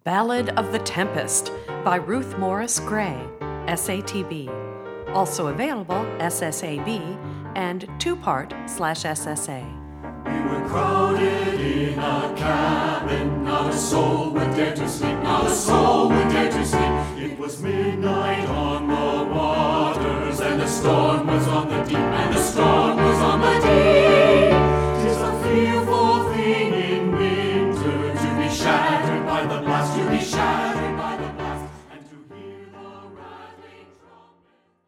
Ballad of the Tempest by Ruth Morris Gray, SATB. Also available SSAB and 2-part/SSA. We were crowded in a cabin, not a soul would dare to sleep, not a soul would dare to sleep. It was